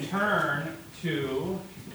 turn to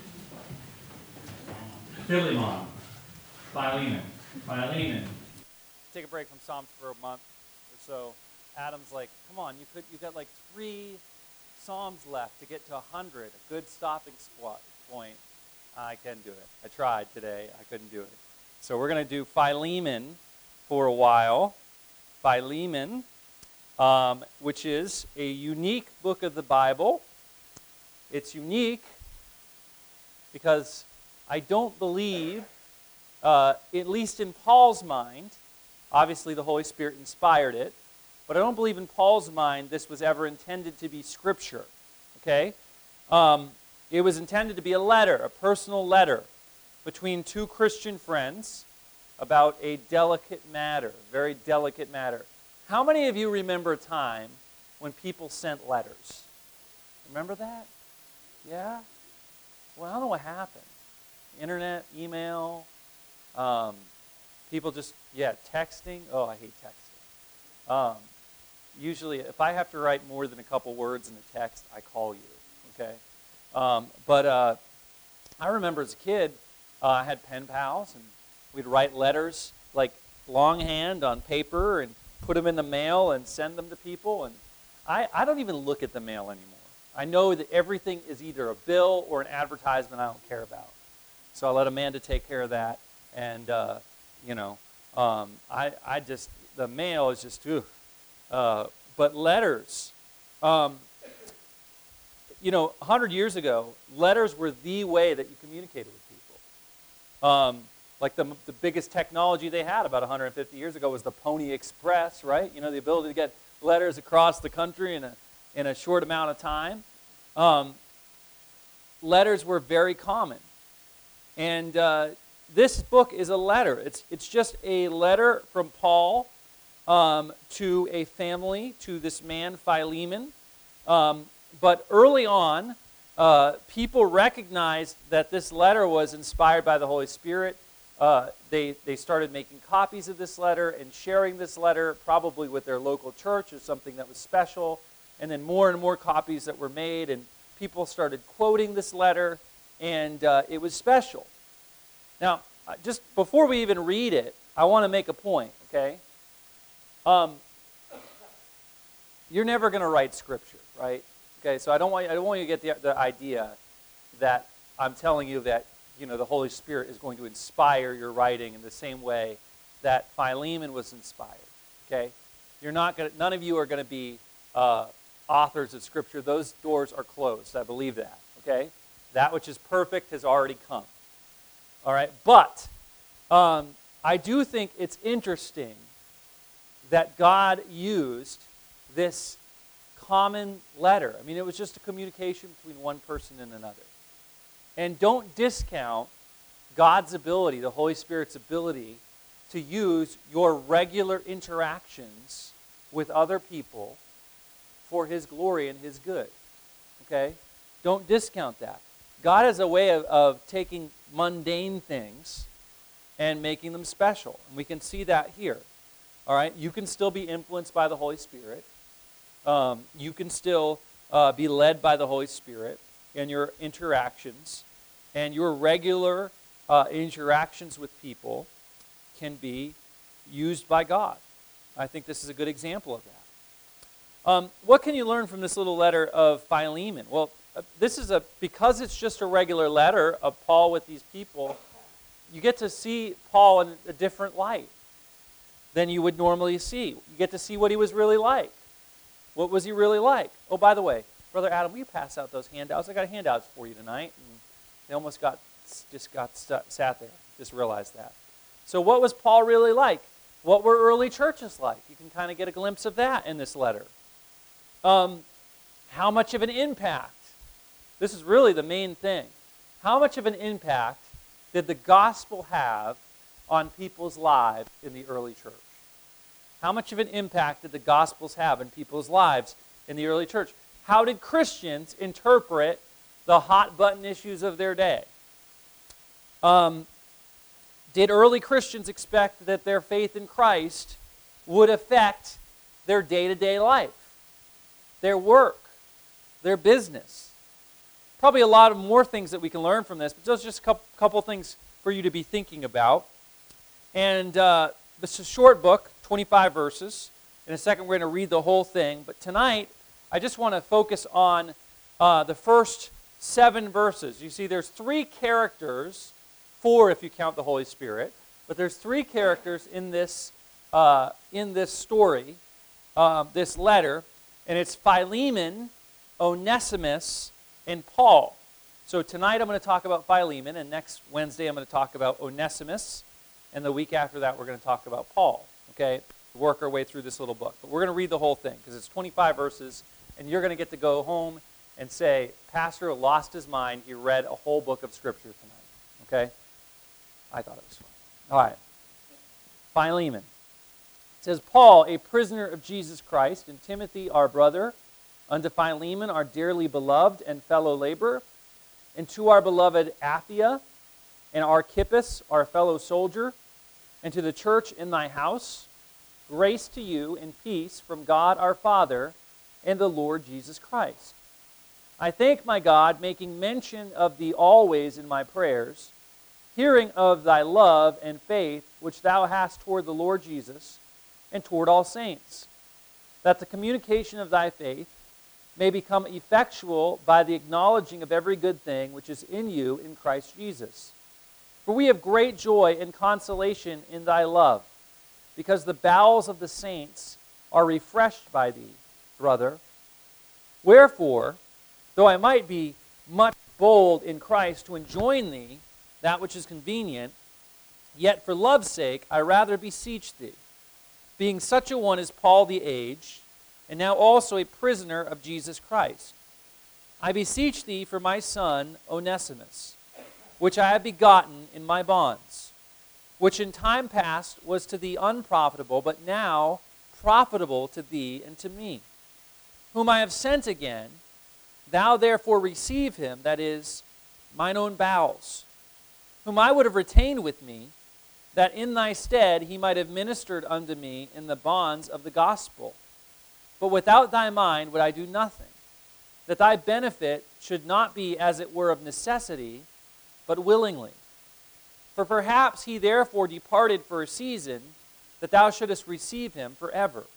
Philemon, Philemon. Take a break from Psalms for a month or so. Adam's like, come on, you got like 3 Psalms left to get to 100, a good stopping point. I can do it. I tried today. I couldn't do it. So we're going to do Philemon for a while. Philemon, which is a unique book of the Bible. It's unique because I don't believe, at least in Paul's mind, obviously the Holy Spirit inspired it, but I don't believe in Paul's mind this was ever intended to be Scripture. Okay? It was intended to be a letter, a personal letter between 2 Christian friends about a delicate matter, very delicate matter. How many of you remember a time when people sent letters? Remember that? Yeah? Well, I don't know what happened. Internet, email, people just, texting. Oh, I hate texting. Usually, if I have to write more than a couple words in a text, I call you, okay? But I remember as a kid, I had pen pals, and we'd write letters, like longhand on paper, and put them in the mail and send them to people. And I don't even look at the mail anymore. I know that everything is either a bill or an advertisement I don't care about. So I let Amanda take care of that. And, I just, the mail is just, but letters, 100 years ago, letters were the way that you communicated with people. Like the biggest technology they had about 150 years ago was the Pony Express, right? You know, the ability to get letters across the country in a short amount of time. Letters were very common. And this book is a letter. It's just a letter from Paul to a family, to this man, Philemon. But early on, people recognized that this letter was inspired by the Holy Spirit. They started making copies of this letter and sharing this letter, probably with their local church as something that was special. And then more and more copies that were made, and people started quoting this letter, and it was special. Now, just before we even read it, I want to make a point, okay? You're never going to write Scripture, right? Okay, so I don't want you to get the idea that I'm telling you that the Holy Spirit is going to inspire your writing in the same way that Philemon was inspired. Okay, none of you are going to be authors of Scripture. Those doors are closed. I believe that. Okay, that which is perfect has already come. All right, but I do think it's interesting that God used this common letter. I mean, it was just a communication between one person and another. And don't discount God's ability, the Holy Spirit's ability, to use your regular interactions with other people for His glory and His good. Okay? Don't discount that. God has a way of taking mundane things and making them special. And we can see that here. All right? You can still be influenced by the Holy Spirit. You can still be led by the Holy Spirit in your interactions, and your regular interactions with people can be used by God. I think this is a good example of that. What can you learn from this little letter of Philemon? Well, because it's just a regular letter of Paul with these people, you get to see Paul in a different light than you would normally see. You get to see what he was really like. What was he really like? Oh, by the way, Brother Adam, will you pass out those handouts? I got handouts for you tonight. And they almost got sat there. Just realized that. So what was Paul really like? What were early churches like? You can kind of get a glimpse of that in this letter. How much of an impact? This is really the main thing. How much of an impact did the gospel have on people's lives in the early church? How much of an impact did the Gospels have in people's lives in the early church? How did Christians interpret the hot-button issues of their day? Did early Christians expect that their faith in Christ would affect their day-to-day life, their work, their business? probably a lot of more things that we can learn from this, but just a couple things for you to be thinking about. And this is a short book, 25 verses. In a second, we're going to read the whole thing. But tonight, I just want to focus on the first 7 verses. You see, there's 3 characters, 4 if you count the Holy Spirit, but there's 3 characters in this story, this letter, and it's Philemon, Onesimus, and Paul. So tonight I'm going to talk about Philemon, and next Wednesday I'm going to talk about Onesimus, and the week after that we're going to talk about Paul. Okay, work our way through this little book. But we're going to read the whole thing because it's 25 verses, and you're going to get to go home and say, Pastor lost his mind. He read a whole book of Scripture tonight. Okay? I thought it was fun. All right. Philemon. It says, Paul, a prisoner of Jesus Christ, and Timothy, our brother, unto Philemon, our dearly beloved and fellow laborer, and to our beloved Apphia, and Archippus, our fellow soldier, and to the church in thy house, grace to you and peace from God our Father and the Lord Jesus Christ. I thank my God, making mention of thee always in my prayers, hearing of thy love and faith which thou hast toward the Lord Jesus and toward all saints, that the communication of thy faith may become effectual by the acknowledging of every good thing which is in you in Christ Jesus. For we have great joy and consolation in thy love, because the bowels of the saints are refreshed by thee, brother. Wherefore, though I might be much bold in Christ to enjoin thee that which is convenient, yet for love's sake I rather beseech thee, being such a one as Paul the aged, and now also a prisoner of Jesus Christ. I beseech thee for my son Onesimus, which I have begotten in my bonds, which in time past was to thee unprofitable, but now profitable to thee and to me, whom I have sent again. Thou therefore receive him, that is, mine own bowels, whom I would have retained with me, that in thy stead he might have ministered unto me in the bonds of the gospel. But without thy mind would I do nothing, that thy benefit should not be as it were of necessity, but willingly. For perhaps he therefore departed for a season, that thou shouldest receive him forever.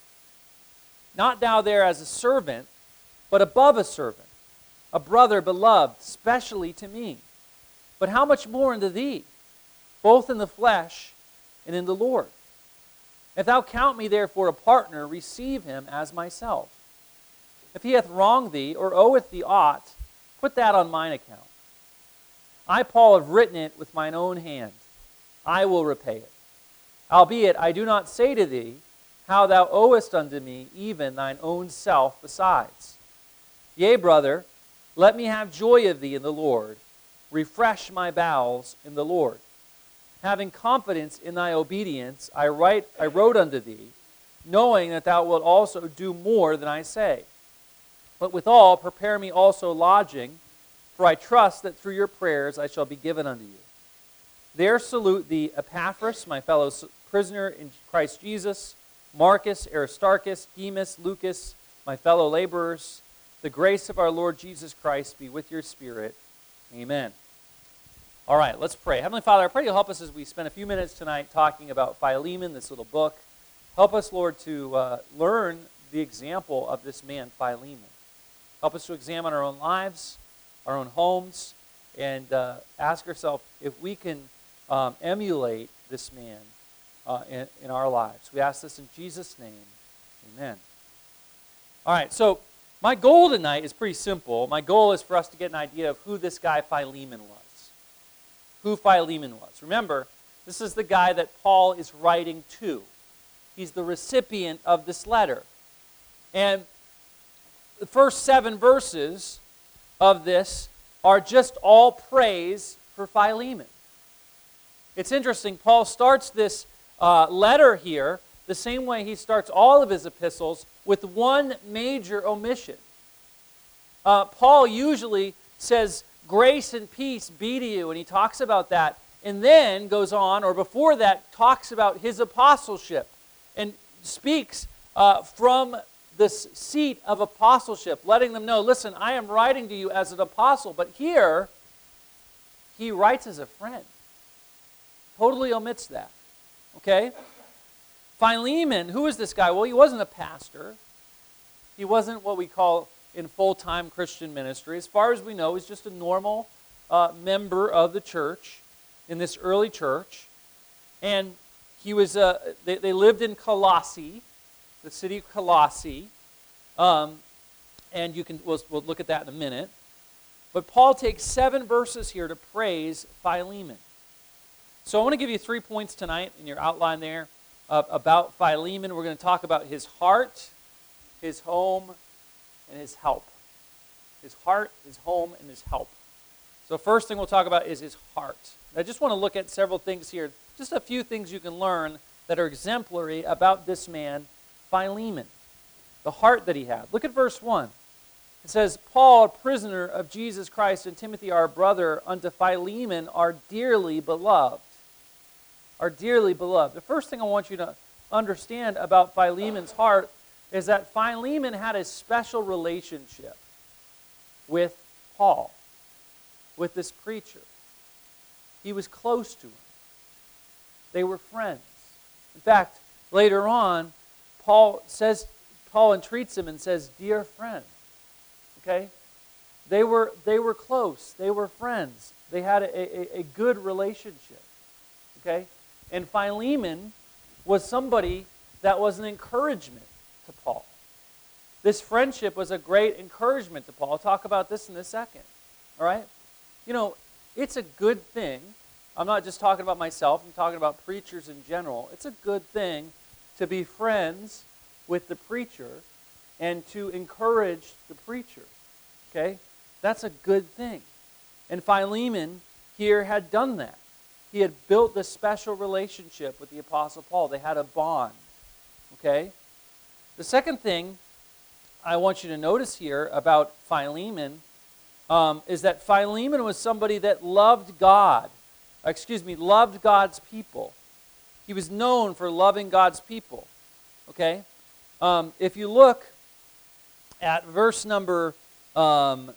Not thou there as a servant, but above a servant, a brother beloved, specially to me. But how much more unto thee, both in the flesh and in the Lord? If thou count me therefore a partner, receive him as myself. If he hath wronged thee, or oweth thee aught, put that on mine account. I, Paul, have written it with mine own hand. I will repay it. Albeit I do not say to thee how thou owest unto me even thine own self besides. Yea, brother, let me have joy of thee in the Lord. Refresh my bowels in the Lord. Having confidence in thy obedience, I wrote unto thee, knowing that thou wilt also do more than I say. But withal, prepare me also lodging, for I trust that through your prayers I shall be given unto you. There salute thee Epaphras, my fellow prisoner in Christ Jesus, Marcus, Aristarchus, Demas, Lucas, my fellow laborers. The grace of our Lord Jesus Christ be with your spirit. Amen. All right, let's pray. Heavenly Father, I pray you'll help us as we spend a few minutes tonight talking about Philemon, this little book. Help us, Lord, to learn the example of this man, Philemon. Help us to examine our own lives, our own homes, and ask ourselves if we can emulate this man in our lives. We ask this in Jesus' name. Amen. All right, so my goal tonight is pretty simple. My goal is for us to get an idea of who this guy Philemon was. Who Philemon was. Remember, this is the guy that Paul is writing to. He's the recipient of this letter. And the first 7 verses of this are just all praise for Philemon. It's interesting, Paul starts this letter here the same way he starts all of his epistles, with one major omission. Paul usually says, grace and peace be to you, and he talks about that, and then goes on, or before that, talks about his apostleship, and speaks from this seat of apostleship, letting them know, listen, I am writing to you as an apostle, but here he writes as a friend. Totally omits that. Okay? Philemon, who is this guy? Well, he wasn't a pastor. He wasn't what we call in full-time Christian ministry. As far as we know, he's just a normal member of the church in this early church. And he was they lived in Colossae, the city of Colossae. And we'll look at that in a minute. But Paul takes 7 verses here to praise Philemon. So I want to give you 3 points tonight in your outline there about Philemon. We're going to talk about his heart, his home, and his help. His heart, his home, and his help. So first thing we'll talk about is his heart. I just want to look at several things here. Just a few things you can learn that are exemplary about this man, Philemon. The heart that he had. Look at verse 1. It says, Paul, a prisoner of Jesus Christ, and Timothy, our brother, unto Philemon, our dearly beloved. Our dearly beloved. The first thing I want you to understand about Philemon's heart is that Philemon had a special relationship with Paul, with this preacher. He was close to him. They were friends. In fact, later on, Paul entreats him and says, dear friend. Okay? They were close. They were friends. They had a good relationship. Okay? And Philemon was somebody that was an encouragement to Paul. This friendship was a great encouragement to Paul. I'll talk about this in a second. All right? You know, it's a good thing. I'm not just talking about myself. I'm talking about preachers in general. It's a good thing to be friends with the preacher and to encourage the preacher. Okay? That's a good thing. And Philemon here had done that. He had built this special relationship with the Apostle Paul. They had a bond. Okay? The second thing I want you to notice here about Philemon is that Philemon was somebody that loved God. Loved God's people. He was known for loving God's people. Okay? If you look at verse number 5,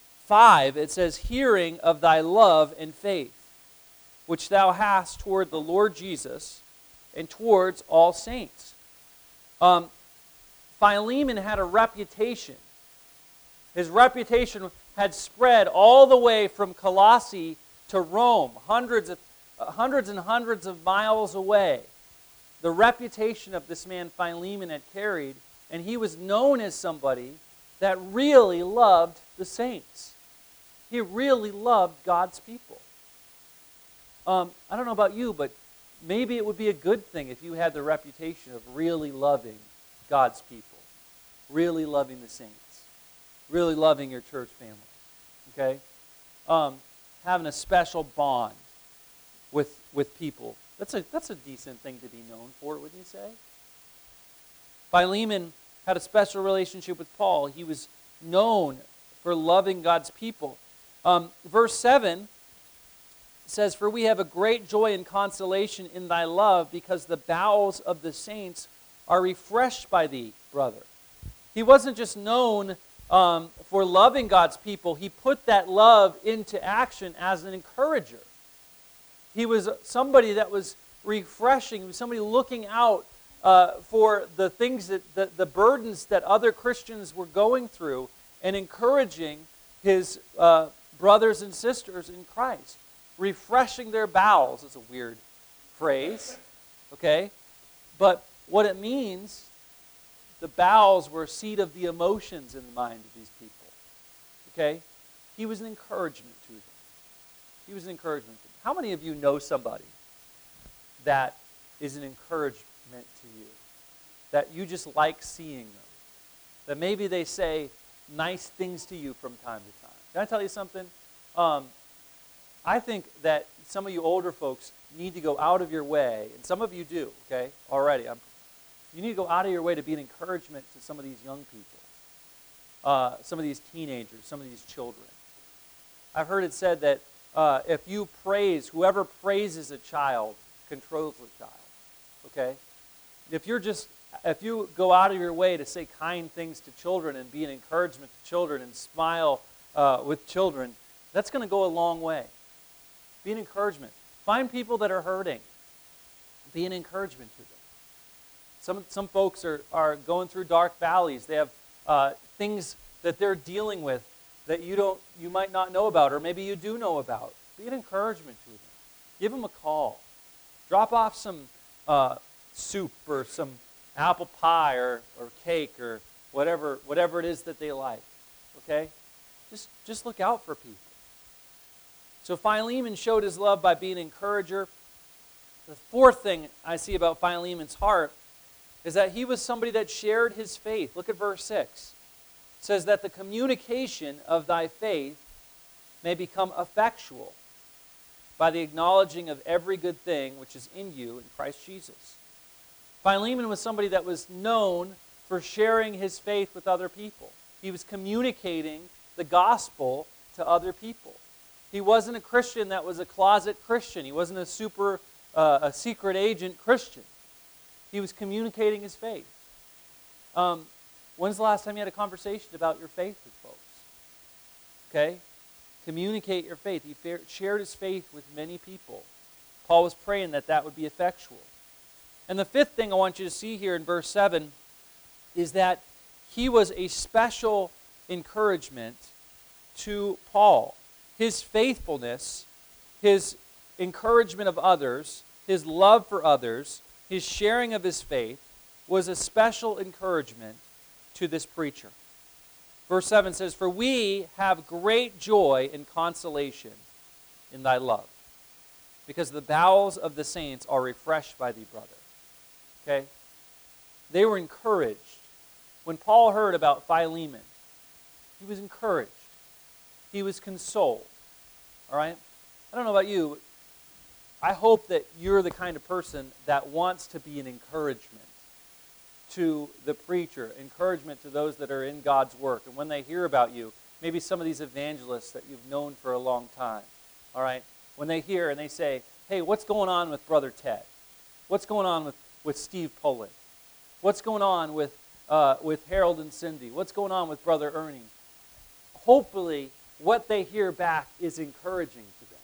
it says, hearing of thy love and faith, which thou hast toward the Lord Jesus and towards all saints. Philemon had a reputation. His reputation had spread all the way from Colossae to Rome, hundreds and hundreds of miles away. The reputation of this man Philemon had carried, and he was known as somebody that really loved the saints. He really loved God's people. I don't know about you, but maybe it would be a good thing if you had the reputation of really loving God's people, really loving the saints, really loving your church family. Okay? Having a special bond with people. That's a decent thing to be known for, wouldn't you say? Philemon had a special relationship with Paul. He was known for loving God's people. Verse 7 says, for we have a great joy and consolation in thy love, because the bowels of the saints are refreshed by thee, brother. He wasn't just known for loving God's people. He put that love into action as an encourager. He was somebody that was refreshing. He was somebody looking out for the things that the burdens that other Christians were going through, and encouraging his brothers and sisters in Christ. Refreshing their bowels is a weird phrase, okay? But what it means, the bowels were a seat of the emotions in the mind of these people, okay? He was an encouragement to them. He was an encouragement to them. How many of you know somebody that is an encouragement to you? That you just like seeing them? That maybe they say nice things to you from time to time? Can I tell you something? I think that some of you older folks need to go out of your way, and some of you do, okay, already. You need to go out of your way to be an encouragement to some of these young people, some of these teenagers, some of these children. I've heard it said that if you praise, whoever praises a child controls the child, okay? If you're just if you go out of your way to say kind things to children and be an encouragement to children and smile with children, that's going to go a long way. Be an encouragement. Find people that are hurting. Be an encouragement to them. Some folks are going through dark valleys. They have things that they're dealing with that you might not know about, or maybe you do know about. Be an encouragement to them. Give them a call. Drop off some soup or some apple pie or cake or whatever it is that they like. Okay? Just look out for people. So Philemon showed his love by being an encourager. The fourth thing I see about Philemon's heart is that he was somebody that shared his faith. Look at verse 6. It says that the communication of thy faith may become effectual by the acknowledging of every good thing which is in you in Christ Jesus. Philemon was somebody that was known for sharing his faith with other people. He was communicating the gospel to other people. He wasn't a Christian that was a closet Christian. He wasn't a secret agent Christian. He was communicating his faith. When's the last time you had a conversation about your faith with folks? Okay? Communicate your faith. He shared his faith with many people. Paul was praying that would be effectual. And the fifth thing I want you to see here in verse 7 is that he was a special encouragement to Paul. His faithfulness, his encouragement of others, his love for others, his sharing of his faith was a special encouragement to this preacher. Verse 7 says, "For we have great joy and consolation in thy love, because the bowels of the saints are refreshed by thee, brother." Okay? They were encouraged. When Paul heard about Philemon, he was encouraged. He was consoled. All right? I don't know about you, but I hope that you're the kind of person that wants to be an encouragement to the preacher, encouragement to those that are in God's work. And when they hear about you, maybe some of these evangelists that you've known for a long time, all right? When they hear and they say, "Hey, what's going on with Brother Ted? What's going on with Steve Poland? What's going on with Harold and Cindy? What's going on with Brother Ernie?" Hopefully, what they hear back is encouraging to them.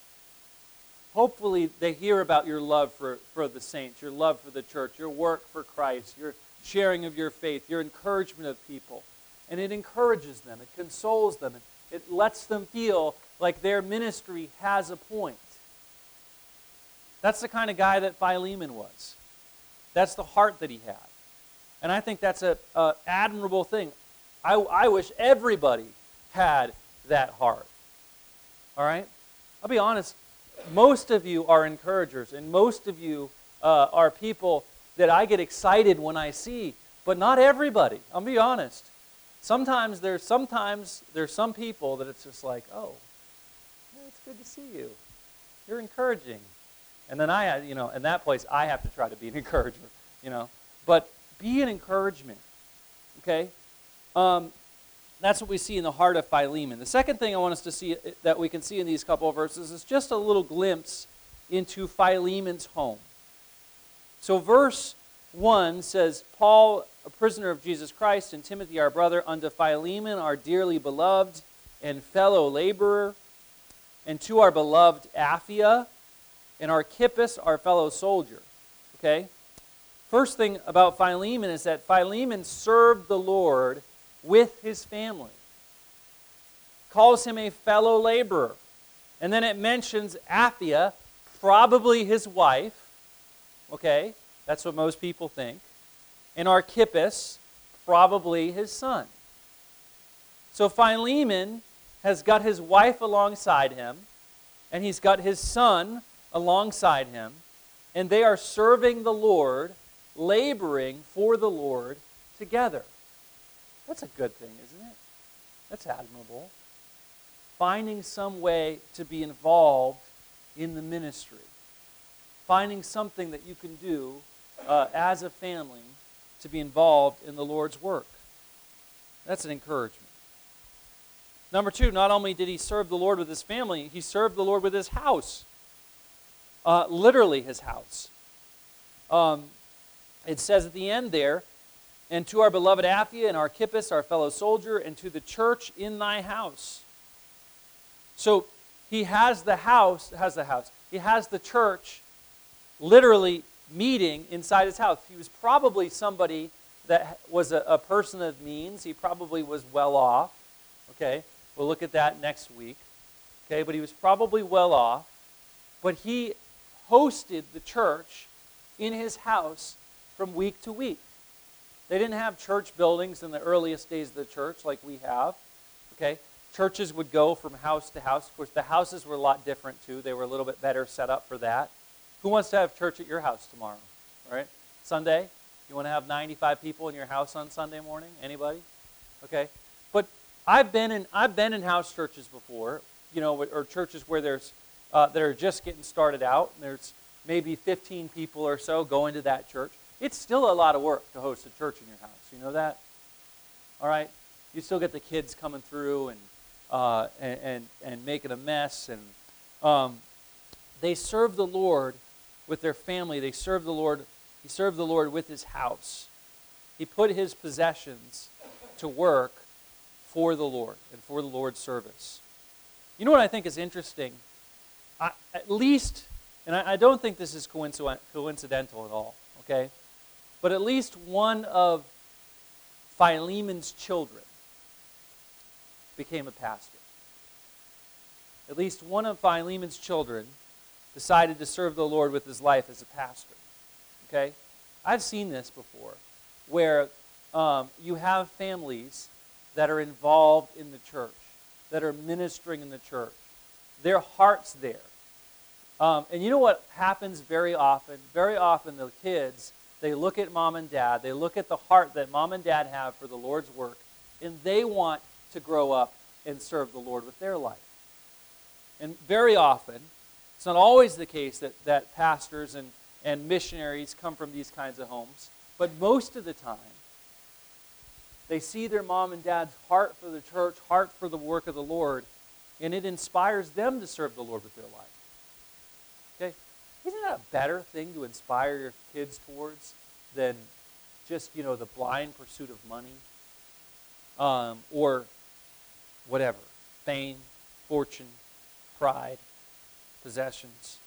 Hopefully, they hear about your love for the saints, your love for the church, your work for Christ, your sharing of your faith, your encouragement of people. And it encourages them, it consoles them, it lets them feel like their ministry has a point. That's the kind of guy that Philemon was. That's the heart that he had. And I think that's an admirable thing. I wish everybody had that heart. All right? I'll be honest, most of you are encouragers, and most of you are people that I get excited when I see, but not everybody. I'll be honest. Sometimes there's some people that it's just like, "Oh, yeah, it's good to see you. You're encouraging." And then in that place, I have to try to be an encourager, But be an encouragement, okay? That's what we see in the heart of Philemon. The second thing I want us to see, that we can see in these couple of verses, is just a little glimpse into Philemon's home. So verse 1 says, "Paul, a prisoner of Jesus Christ, and Timothy, our brother, unto Philemon, our dearly beloved and fellow laborer, and to our beloved Apphia, and Archippus, our fellow soldier." Okay? First thing about Philemon is that Philemon served the Lord with his family. Calls him a fellow laborer. And then it mentions Apphia, probably his wife. Okay? That's what most people think. And Archippus, probably his son. So Philemon has got his wife alongside him, and he's got his son alongside him, and they are serving the Lord, laboring for the Lord together. That's a good thing, isn't it? That's admirable. Finding some way to be involved in the ministry. Finding something that you can do as a family to be involved in the Lord's work. That's an encouragement. Number 2, not only did he serve the Lord with his family, he served the Lord with his house. Literally his house. it says at the end there, and to our beloved Apphia and Archippus, our fellow soldier, and to the church in thy house. So he has the He has the church literally meeting inside his house. He was probably somebody that was a person of means. He probably was well off. Okay, we'll look at that next week. Okay, but he was probably well off. But he hosted the church in his house from week to week. They didn't have church buildings in the earliest days of the church like we have. Okay, churches would go from house to house. Of course, the houses were a lot different too. They were a little bit better set up for that. Who wants to have church at your house tomorrow? All right, Sunday? You want to have 95 people in your house on Sunday morning? Anybody? Okay, but I've been in house churches before. Or churches where there's that are just getting started out. And there's maybe 15 people or so going to that church. It's still a lot of work to host a church in your house. You know that? All right? You still get the kids coming through and making a mess. And they serve the Lord with their family. They serve the Lord. He served the Lord with his house. He put his possessions to work for the Lord and for the Lord's service. You know what I think is interesting? At least, and I don't think this is coincidental at all, okay? But at least one of Philemon's children became a pastor. At least one of Philemon's children decided to serve the Lord with his life as a pastor, okay? I've seen this before, where you have families that are involved in the church, that are ministering in the church. Their heart's there. And you know what happens very often? Very often the kids, they look at mom and dad, they look at the heart that mom and dad have for the Lord's work, and they want to grow up and serve the Lord with their life. And very often, it's not always the case that pastors and missionaries come from these kinds of homes, but most of the time, they see their mom and dad's heart for the church, heart for the work of the Lord, and it inspires them to serve the Lord with their life. Okay? Isn't that a better thing to inspire your kids towards than just, the blind pursuit of money? Or whatever. Fame, fortune, pride, possessions.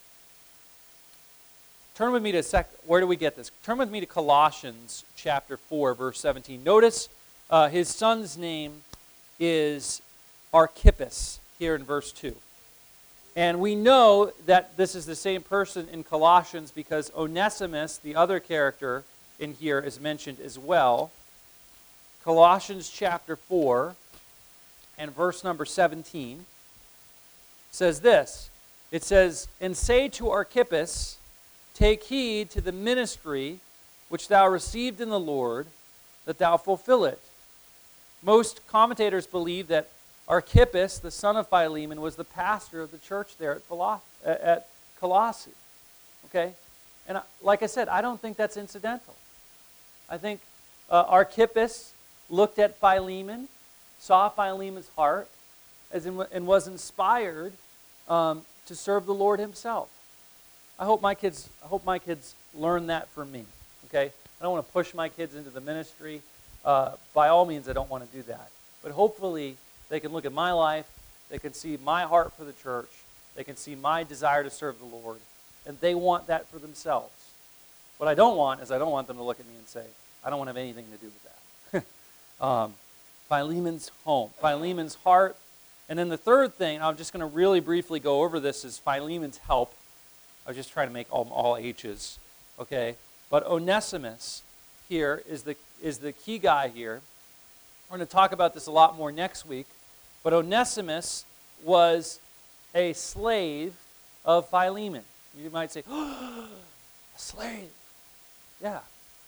Turn with me to, where do we get this? Turn with me to Colossians chapter 4, verse 17. Notice his son's name is Archippus here in verse 2. And we know that this is the same person in Colossians because Onesimus, the other character in here, is mentioned as well. Colossians chapter 4 and verse number 17 says this. It says, "And say to Archippus, take heed to the ministry which thou received in the Lord, that thou fulfill it." Most commentators believe that Archippus, the son of Philemon, was the pastor of the church there at Colossae. Okay? And like I said, I don't think that's incidental. I think Archippus looked at Philemon, saw Philemon's heart, and was inspired to serve the Lord himself. I hope my kids learn that from me. Okay? I don't want to push my kids into the ministry. By all means, I don't want to do that. But hopefully, they can look at my life, they can see my heart for the church, they can see my desire to serve the Lord, and they want that for themselves. What I don't want is them to look at me and say, I don't want to have anything to do with that. Philemon's home, Philemon's heart, and then the third thing, I'm just going to really briefly go over this, is Philemon's help. I was just trying to make all H's, okay? But Onesimus here is the key guy here. We're going to talk about this a lot more next week. But Onesimus was a slave of Philemon. You might say, oh, a slave. Yeah.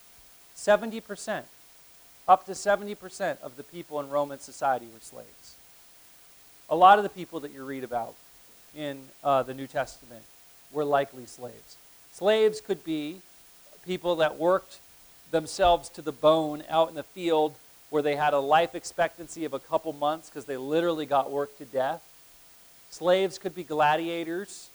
70%. Up to 70% of the people in Roman society were slaves. A lot of the people that you read about in the New Testament were likely slaves. Slaves could be people that worked themselves to the bone out in the field where they had a life expectancy of a couple months because they literally got worked to death. Slaves could be gladiators.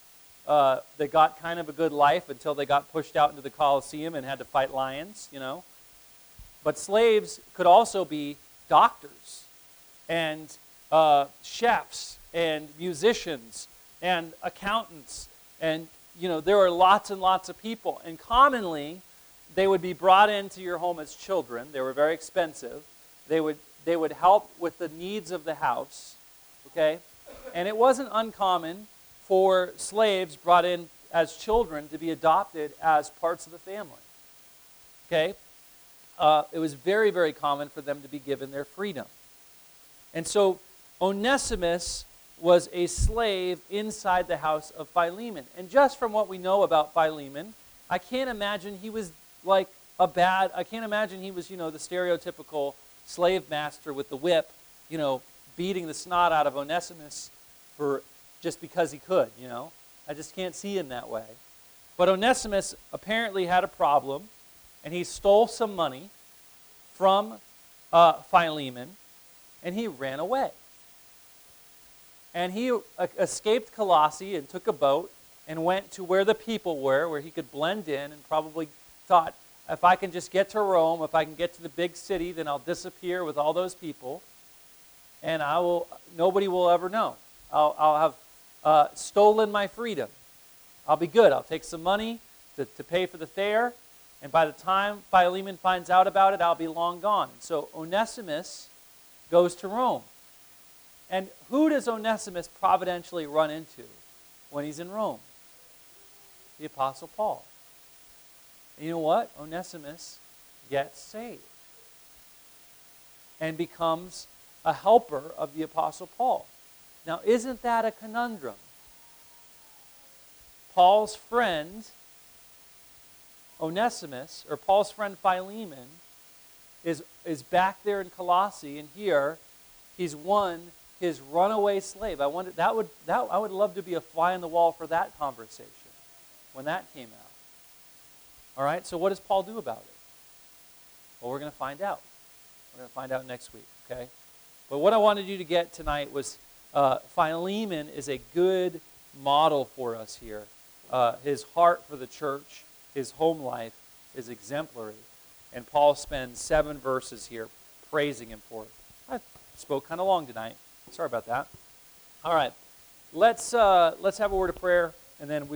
they got kind of a good life until they got pushed out into the Colosseum and had to fight lions, But slaves could also be doctors and chefs and musicians and accountants. And, there were lots and lots of people. And commonly, they would be brought into your home as children. They were very expensive. They would help with the needs of the house, okay? And it wasn't uncommon for slaves brought in as children to be adopted as parts of the family, okay? It was very, very common for them to be given their freedom. And so Onesimus was a slave inside the house of Philemon. And just from what we know about Philemon, I can't imagine he was I can't imagine he was, the stereotypical slave master with the whip, beating the snot out of Onesimus just because he could, I just can't see him that way. But Onesimus apparently had a problem, and he stole some money from Philemon, and he ran away. And he escaped Colossae and took a boat and went to where the people were, where he could blend in, and probably thought, if I can just get to Rome, if I can get to the big city, then I'll disappear with all those people, and nobody will ever know. I'll have stolen my freedom. I'll be good. I'll take some money to pay for the fare, and by the time Philemon finds out about it, I'll be long gone. So Onesimus goes to Rome. And who does Onesimus providentially run into when he's in Rome? The Apostle Paul. And you know what? Onesimus gets saved and becomes a helper of the Apostle Paul. Now, isn't that a conundrum? Paul's friend, Onesimus, or Paul's friend Philemon, is back there in Colossae, and here he's won his runaway slave. I would love to be a fly on the wall for that conversation when that came out. All right, so what does Paul do about it? Well, we're going to find out. We're going to find out next week, okay? But what I wanted you to get tonight was Philemon is a good model for us here. His heart for the church, his home life is exemplary. And Paul spends 7 verses here praising him for it. I spoke kind of long tonight. Sorry about that. All right, let's have a word of prayer, and then